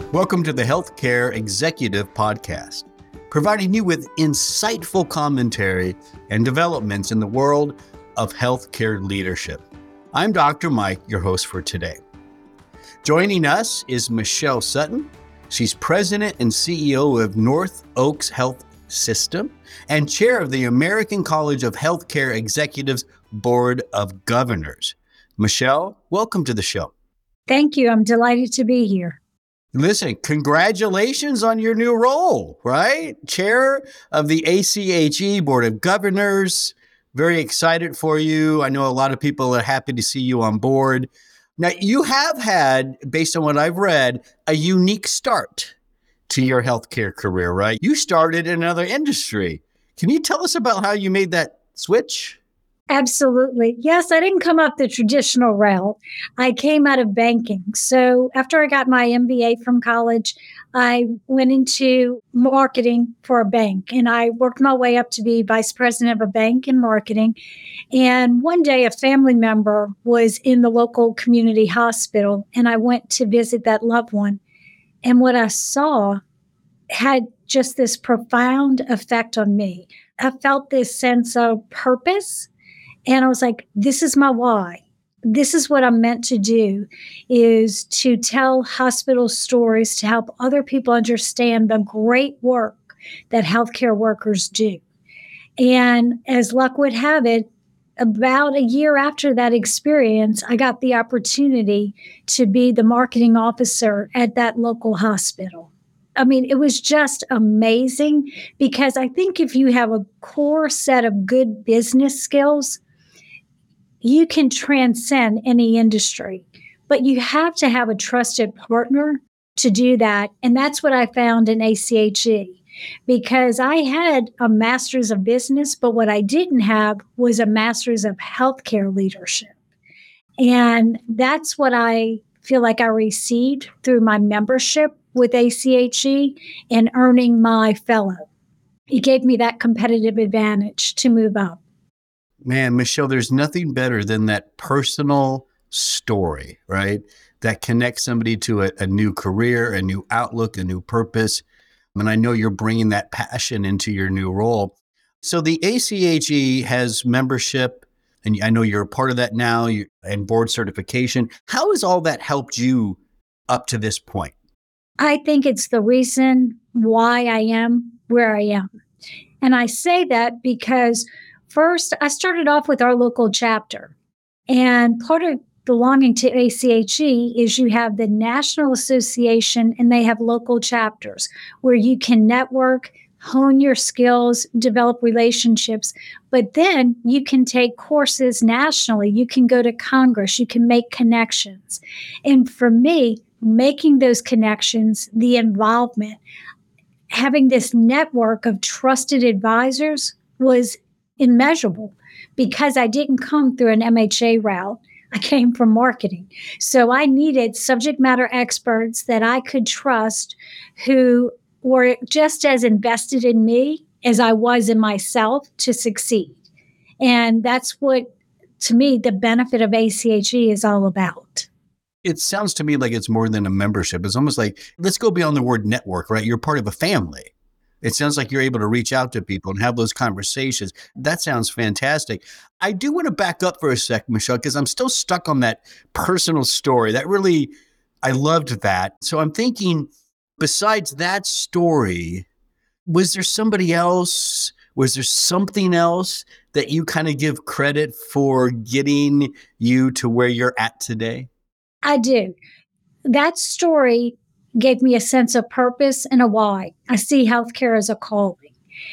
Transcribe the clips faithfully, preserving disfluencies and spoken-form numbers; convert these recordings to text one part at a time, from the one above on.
Welcome to the Healthcare Executive Podcast, providing you with insightful commentary and developments in the world of healthcare leadership. I'm Doctor Mike, your host for today. Joining us is Michelle Sutton. She's president and C E O of North Oaks Health System and chair of the American College of Healthcare Executives Board of Governors. Michelle, welcome to the show. Thank you. I'm delighted to be here. Listen, congratulations on your new role, right? Chair of the A C H E Board of Governors. Very excited for you. I know a lot of people are happy to see you on board. Now, you have had, based on what I've read, a unique start to your healthcare career, right? You started in another industry. Can you tell us about how you made that switch? Absolutely. Yes, I didn't come up the traditional route. I came out of banking. So after I got my M B A from college, I went into marketing for a bank, and I worked my way up to be vice president of a bank in marketing. And one day a family member was in the local community hospital, and I went to visit that loved one. And what I saw had just this profound effect on me. I felt this sense of purpose. And I was like, this is my why. This is what I'm meant to do, is to tell hospital stories to help other people understand the great work that healthcare workers do. And as luck would have it, about a year after that experience, I got the opportunity to be the marketing officer at that local hospital. I mean, it was just amazing because I think if you have a core set of good business skills, you can transcend any industry, but you have to have a trusted partner to do that. And that's what I found in A C H E, because I had a master's of business, but what I didn't have was a master's of healthcare leadership. And that's what I feel like I received through my membership with A C H E and earning my fellow. It gave me that competitive advantage to move up. Man, Michelle, there's nothing better than that personal story, right? That connects somebody to a, a new career, a new outlook, a new purpose. And I know you're bringing that passion into your new role. So the A C H E has membership, and I know you're a part of that now, you, and board certification. How has all that helped you up to this point? I think it's the reason why I am where I am. And I say that because first, I started off with our local chapter. And part of belonging to A C H E is you have the National Association and they have local chapters where you can network, hone your skills, develop relationships. But then you can take courses nationally. You can go to Congress. You can make connections. And for me, making those connections, the involvement, having this network of trusted advisors was immeasurable because I didn't come through an M H A route. I came from marketing. So I needed subject matter experts that I could trust who were just as invested in me as I was in myself to succeed. And that's what, to me, the benefit of A C H E is all about. It sounds to me like it's more than a membership. It's almost like, let's go beyond the word network, right? You're part of a family. It sounds like you're able to reach out to people and have those conversations. That sounds fantastic. I do want to back up for a sec, Michelle, because I'm still stuck on that personal story. That really, I loved that. So I'm thinking, besides that story, was there somebody else? Was there something else that you kind of give credit for getting you to where you're at today? I do. That story gave me a sense of purpose and a why. I see healthcare as a calling.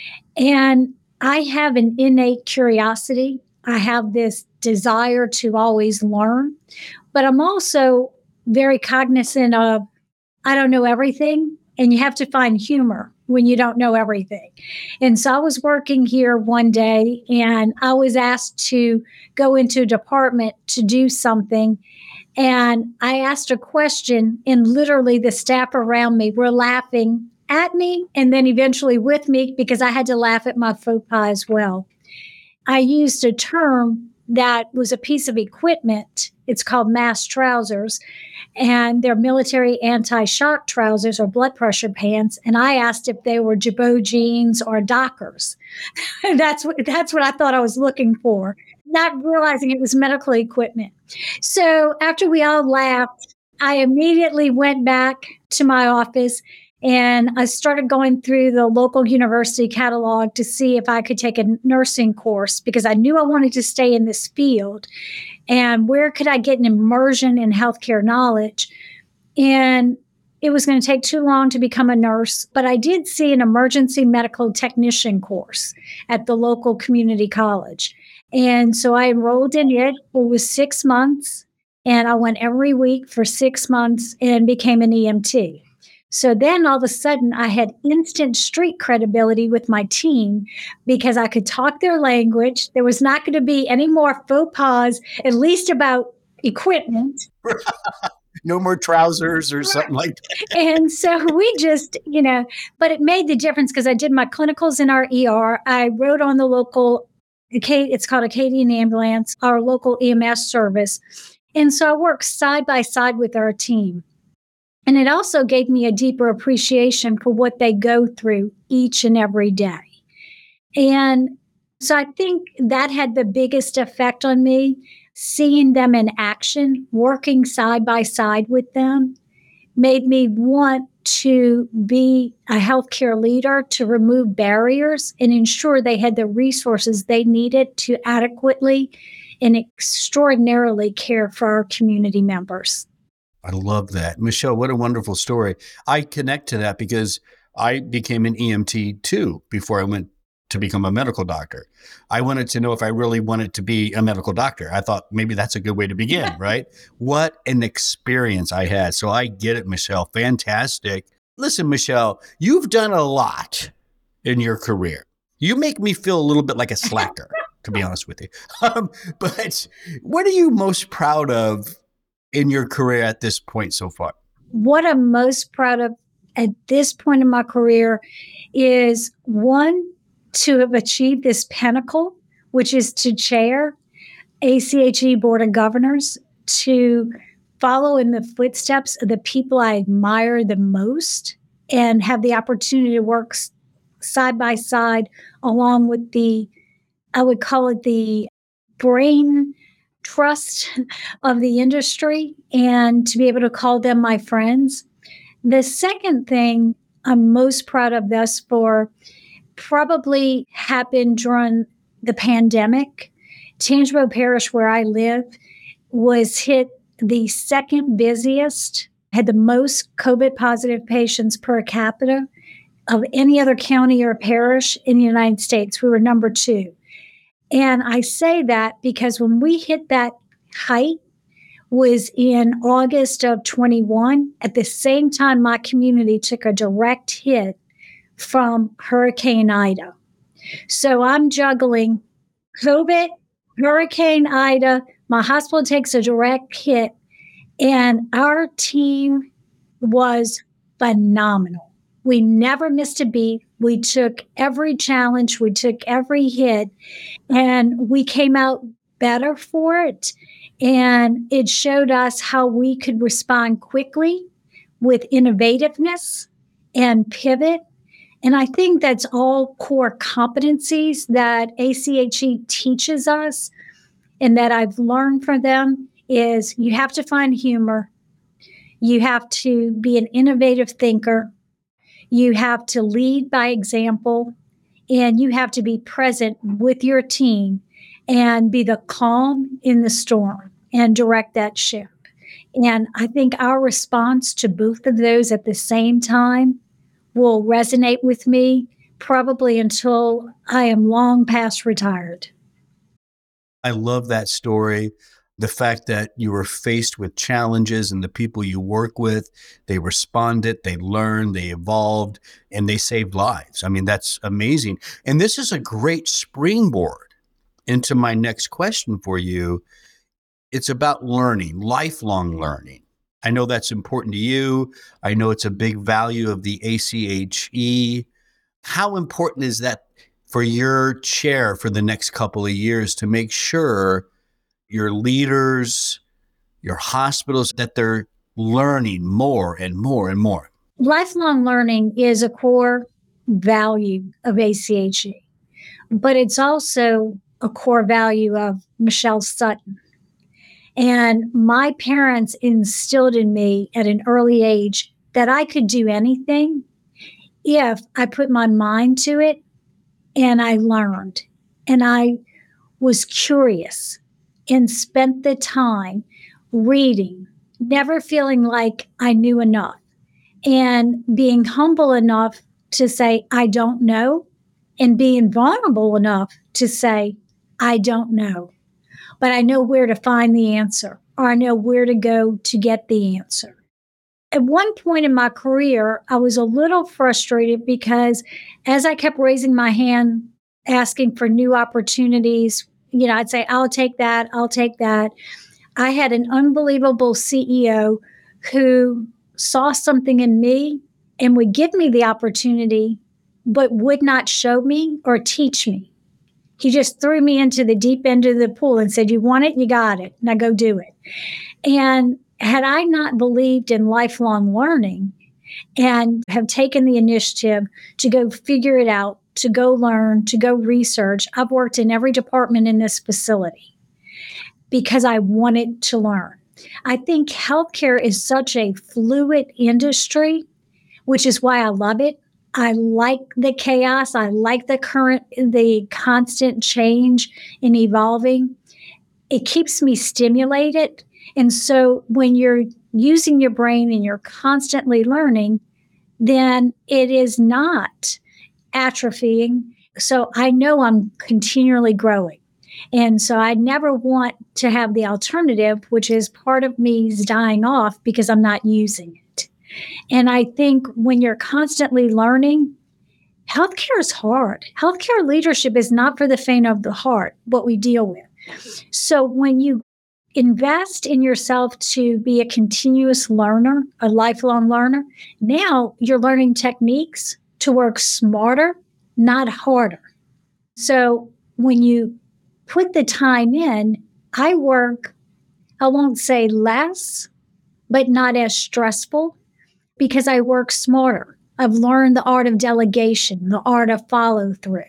And I have an innate curiosity. I have this desire to always learn, but I'm also very cognizant of, I don't know everything, and you have to find humor when you don't know everything. And so I was working here one day, and I was asked to go into a department to do something. And I asked a question, and literally the staff around me were laughing at me and then eventually with me because I had to laugh at my faux pas as well. I used a term that was a piece of equipment. It's called MASS trousers, and they're military anti-shock trousers or blood pressure pants. And I asked if they were Jabot jeans or Dockers. that's what that's what I thought I was looking for, not realizing it was medical equipment. So after we all laughed, I immediately went back to my office and I started going through the local university catalog to see if I could take a nursing course because I knew I wanted to stay in this field. And where could I get an immersion in healthcare knowledge? And it was going to take too long to become a nurse, but I did see an emergency medical technician course at the local community college. And so I enrolled in it. It was six months, and I went every week for six months and became an E M T. So then all of a sudden I had instant street credibility with my team because I could talk their language. There was not going to be any more faux pas, at least about equipment. No more trousers or something like that. And so we just, you know, but it made the difference because I did my clinicals in our E R. I wrote on the local, it's called Acadian Ambulance, our local E M S service. And so I worked side by side with our team. And it also gave me a deeper appreciation for what they go through each and every day. And so I think that had the biggest effect on me, seeing them in action, working side by side with them, made me want to be a healthcare leader, to remove barriers and ensure they had the resources they needed to adequately and extraordinarily care for our community members. I love that. Michelle, what a wonderful story. I connect to that because I became an E M T too before I went to become a medical doctor. I wanted to know if I really wanted to be a medical doctor. I thought maybe that's a good way to begin, right? What an experience I had. So I get it, Michelle. Fantastic. Listen, Michelle, you've done a lot in your career. You make me feel a little bit like a slacker, to be honest with you. Um, but what are you most proud of in your career at this point so far? What I'm most proud of at this point in my career is, one, to have achieved this pinnacle, which is to chair A C H E Board of Governors, to follow in the footsteps of the people I admire the most and have the opportunity to work side by side along with the, I would call it the brain trust of the industry, and to be able to call them my friends. The second thing I'm most proud of thus far probably happened during the pandemic. Tangipahoa Parish, where I live, was hit the second busiest, had the most COVID positive patients per capita of any other county or parish in the United States. We were number two. And I say that because when we hit that height was in August of twenty-one. At the same time, my community took a direct hit from Hurricane Ida. So I'm juggling COVID, Hurricane Ida, my hospital takes a direct hit, and our team was phenomenal. We never missed a beat. We took every challenge. We took every hit, and we came out better for it. And it showed us how we could respond quickly with innovativeness and pivot. And I think that's all core competencies that A C H E teaches us and that I've learned from them is you have to find humor. You have to be an innovative thinker. You have to lead by example, and you have to be present with your team and be the calm in the storm and direct that ship. And I think our response to both of those at the same time will resonate with me probably until I am long past retired. I love that story. The fact that you were faced with challenges and the people you work with, they responded, they learned, they evolved, and they saved lives. I mean, that's amazing. And this is a great springboard into my next question for you. It's about learning, lifelong learning. I know that's important to you. I know it's a big value of the A C H E. How important is that for your chair for the next couple of years to make sure your leaders, your hospitals, that they're learning more and more and more? Lifelong learning is a core value of A C H E, but it's also a core value of Michelle Sutton. And my parents instilled in me at an early age that I could do anything if I put my mind to it and I learned and I was curious and spent the time reading, never feeling like I knew enough, and being humble enough to say, I don't know, and being vulnerable enough to say, I don't know, but I know where to find the answer, or I know where to go to get the answer. At one point in my career, I was a little frustrated because as I kept raising my hand, asking for new opportunities, you know, I'd say, I'll take that, I'll take that. I had an unbelievable C E O who saw something in me and would give me the opportunity, but would not show me or teach me. He just threw me into the deep end of the pool and said, you want it, you got it. Now go do it. And had I not believed in lifelong learning and have taken the initiative to go figure it out, to go learn, to go research, I've worked in every department in this facility because I wanted to learn. I think healthcare is such a fluid industry, which is why I love it. I like the chaos. I like the current, the constant change and evolving. It keeps me stimulated. And so when you're using your brain and you're constantly learning, then it is not atrophying. So I know I'm continually growing. And so I never want to have the alternative, which is part of me is dying off because I'm not using it. And I think when you're constantly learning, healthcare is hard. Healthcare leadership is not for the faint of the heart, what we deal with. So when you invest in yourself to be a continuous learner, a lifelong learner, now you're learning techniques to work smarter, not harder. So when you put the time in, I work, I won't say less, but not as stressful because I work smarter. I've learned the art of delegation, the art of follow through.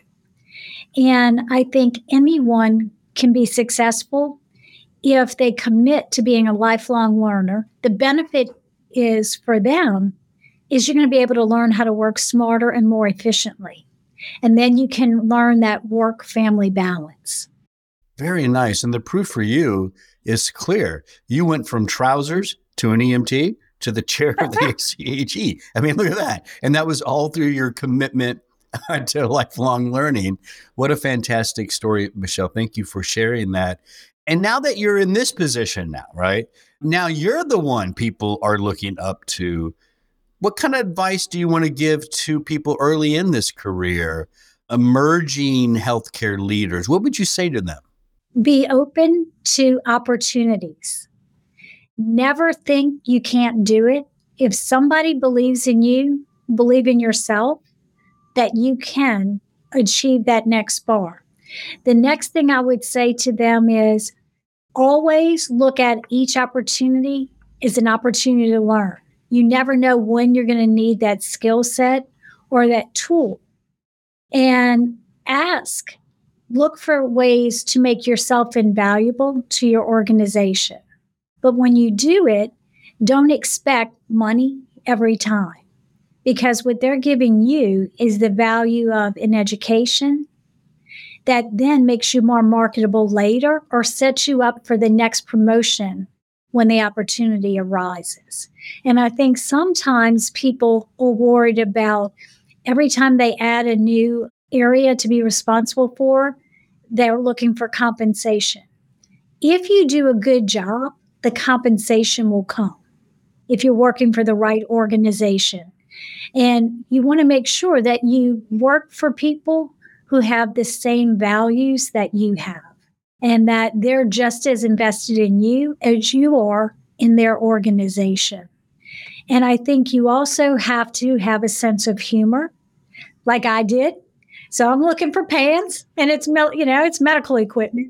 And I think anyone can be successful if they commit to being a lifelong learner. The benefit is for them is you're going to be able to learn how to work smarter and more efficiently. And then you can learn that work-family balance. Very nice. And the proof for you is clear. You went from trousers to an E M T to the chair of the A C H E. I mean, look at that. And that was all through your commitment to lifelong learning. What a fantastic story, Michelle. Thank you for sharing that. And now that you're in this position now, right? Now you're the one people are looking up to. What kind of advice do you want to give to people early in this career, emerging healthcare leaders? What would you say to them? Be open to opportunities. Never think you can't do it. If somebody believes in you, believe in yourself, that you can achieve that next bar. The next thing I would say to them is always look at each opportunity as an opportunity to learn. You never know when you're going to need that skill set or that tool. And ask, look for ways to make yourself invaluable to your organization. But when you do it, don't expect money every time, because what they're giving you is the value of an education that then makes you more marketable later or sets you up for the next promotion when the opportunity arises. And I think sometimes people are worried about every time they add a new area to be responsible for, they're looking for compensation. If you do a good job, the compensation will come if you're working for the right organization. And you want to make sure that you work for people who have the same values that you have, and that they're just as invested in you as you are in their organization. And I think you also have to have a sense of humor, like I did. So I'm looking for pants, and it's, you know, it's medical equipment.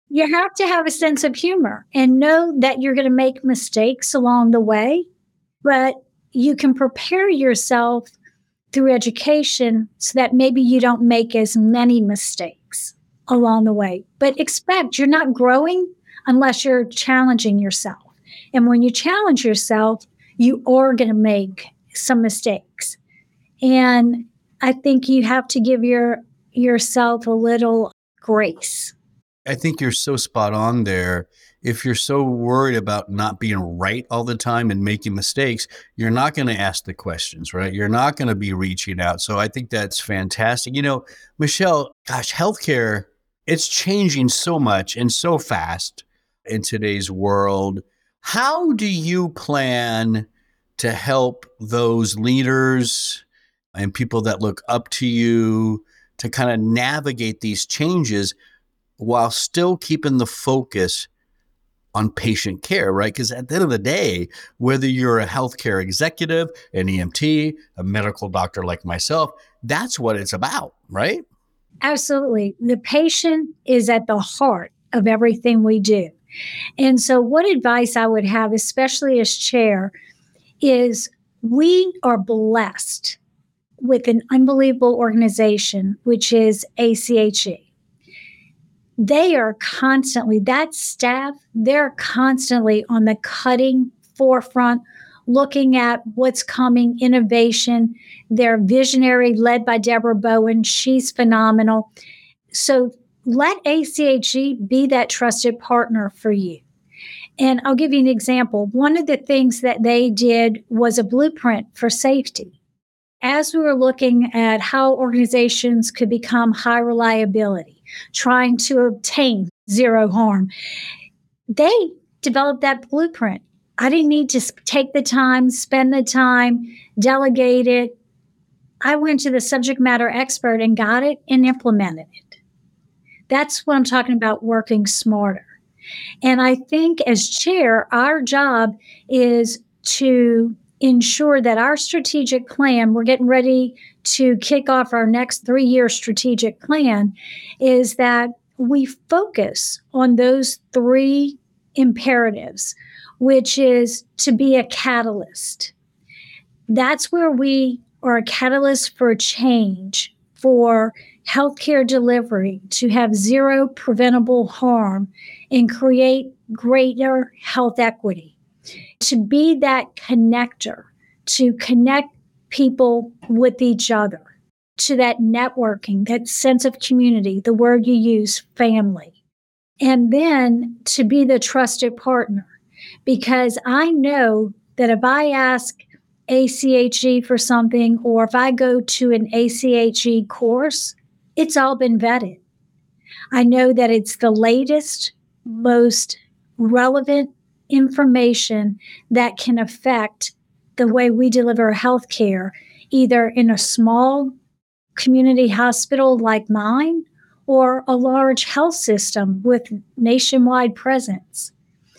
You have to have a sense of humor and know that you're going to make mistakes along the way, but you can prepare yourself through education so that maybe you don't make as many mistakes along the way. But expect you're not growing unless you're challenging yourself. And when you challenge yourself, you are going to make some mistakes. And I think you have to give your yourself a little grace. I think you're so spot on there. If you're so worried about not being right all the time and making mistakes, you're not going to ask the questions, right? You're not going to be reaching out. So I think that's fantastic. You know, Michelle, gosh, healthcare, it's changing so much and so fast in today's world. How do you plan to help those leaders and people that look up to you to kind of navigate these changes while still keeping the focus on patient care, right? Because at the end of the day, whether you're a healthcare executive, an E M T, a medical doctor like myself, that's what it's about, right? Absolutely. The patient is at the heart of everything we do. And so what advice I would have, especially as chair, is we are blessed with an unbelievable organization, which is A C H E. They are constantly, that staff, they're constantly on the cutting forefront, looking at what's coming, innovation. They're visionary, led by Deborah Bowen. She's phenomenal. So let A C H E be that trusted partner for you. And I'll give you an example. One of the things that they did was a blueprint for safety. As we were looking at how organizations could become high reliability, trying to obtain zero harm, they developed that blueprint. I didn't need to take the time, spend the time, delegate it. I went to the subject matter expert and got it and implemented it. That's what I'm talking about, working smarter. And I think as chair, our job is to ensure that our strategic plan, we're getting ready to kick off our next three-year strategic plan, is that we focus on those three imperatives, which is to be a catalyst. That's where we are a catalyst for change, for healthcare delivery, to have zero preventable harm and create greater health equity. To be that connector, to connect people with each other, to that networking, that sense of community, the word you use, family. And then to be the trusted partner, because I know that if I ask A C H E for something, or if I go to an A C H E course, it's all been vetted. I know that it's the latest, most relevant information that can affect the way we deliver healthcare, either in a small community hospital like mine or a large health system with nationwide presence.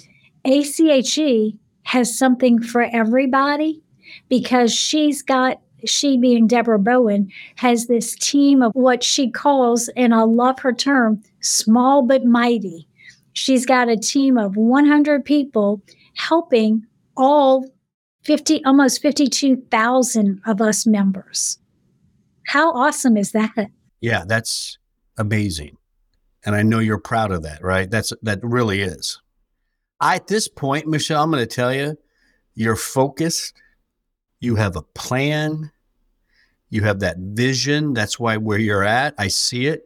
A C H E has something for everybody because she's got, she being Deborah Bowen, has this team of what she calls, and I love her term, small but mighty. She's got a team of one hundred people helping all fifty, almost fifty-two thousand of us members. How awesome is that? Yeah, that's amazing. And I know you're proud of that, right? That's, that really is. I, at this point, Michelle, I'm going to tell you, you're focused. You have a plan. You have that vision. That's why where you're at, I see it.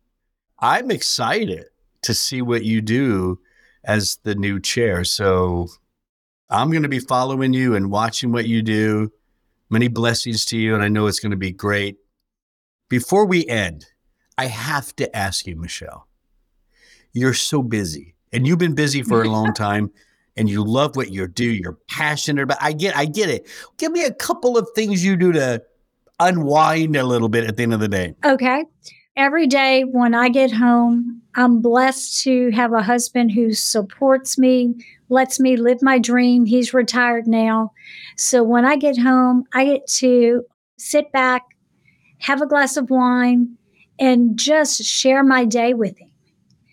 I'm excited to see what you do as the new chair. So I'm going to be following you and watching what you do. Many blessings to you. And I know it's going to be great. Before we end, I have to ask you, Michelle, you're so busy and you've been busy for a long time and you love what you do. You're passionate about, I get, I get it. Give me a couple of things you do to unwind a little bit at the end of the day. Okay. Every day when I get home, I'm blessed to have a husband who supports me, lets me live my dream. He's retired now. So when I get home, I get to sit back, have a glass of wine, and just share my day with him.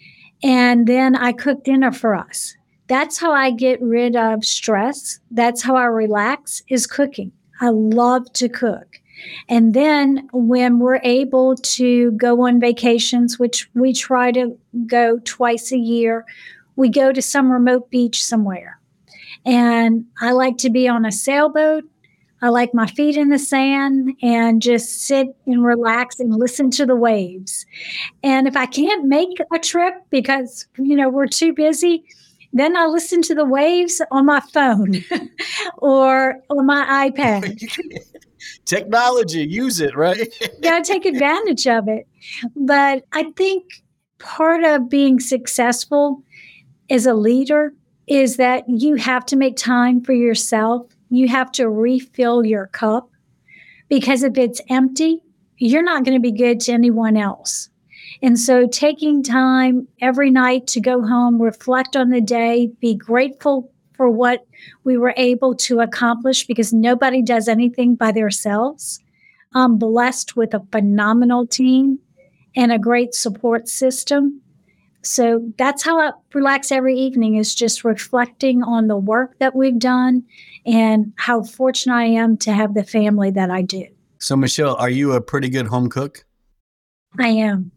And then I cook dinner for us. That's how I get rid of stress. That's how I relax, is cooking. I love to cook. And then when we're able to go on vacations, which we try to go twice a year, we go to some remote beach somewhere. And I like to be on a sailboat. I like my feet in the sand and just sit and relax and listen to the waves. And if I can't make a trip because, you know, we're too busy, then I listen to the waves on my phone or on my iPad. Technology, use it, right? Yeah, take advantage of it. But I think part of being successful as a leader is that you have to make time for yourself. You have to refill your cup, because if it's empty, you're not going to be good to anyone else. And so taking time every night to go home, reflect on the day, be grateful for what we were able to accomplish, because nobody does anything by themselves. I'm blessed with a phenomenal team and a great support system. So that's how I relax every evening, is just reflecting on the work that we've done and how fortunate I am to have the family that I do. So, Michelle, are you a pretty good home cook? I am.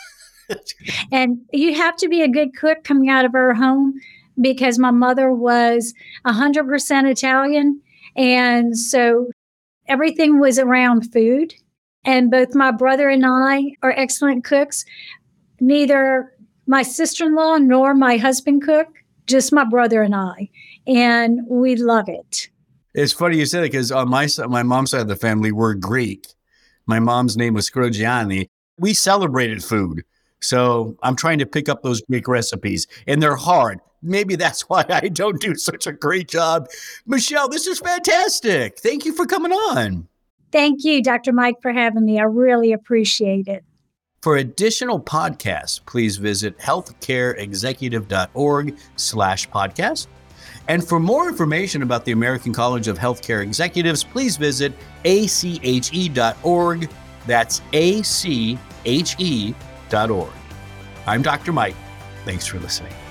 And you have to be a good cook coming out of our home, because my mother was one hundred percent Italian. And so everything was around food. And both my brother and I are excellent cooks. Neither my sister-in-law nor my husband cook, just my brother and I. And we love it. It's funny you said it, because on my side, my mom's side of the family, we're Greek. My mom's name was Scrogiani. We celebrated food. So I'm trying to pick up those Greek recipes, and they're hard. Maybe that's why I don't do such a great job. Michelle, this is fantastic. Thank you for coming on. Thank you, Doctor Mike, for having me. I really appreciate it. For additional podcasts, please visit healthcareexecutive.org slash podcast. And for more information about the American College of Healthcare Executives, please visit A C H E dot org. That's A C H E dot org. I'm Doctor Mike. Thanks for listening.